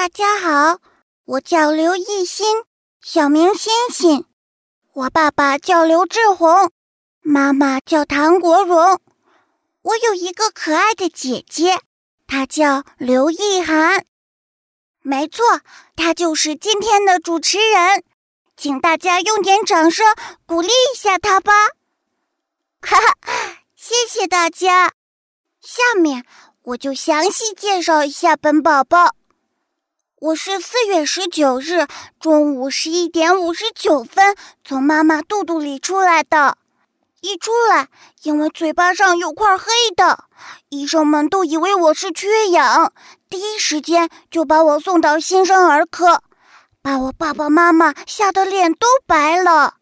家好，我叫刘艺昕，小名星星。我爸爸叫刘志宏，妈妈叫唐国荣。我有一个可爱的姐姐，她叫刘意涵。没错，她就是今天的主持人，请大家用点掌声鼓励一下她吧。哈哈，谢谢大家。下面我就详细介绍一下本宝宝。我是4月19日中午11点59分从妈妈肚肚里出来的。一出来，因为嘴巴上有块黑的，医生们都以为我是缺氧，第一时间就把我送到新生儿科，把我爸爸妈妈吓得脸都白了。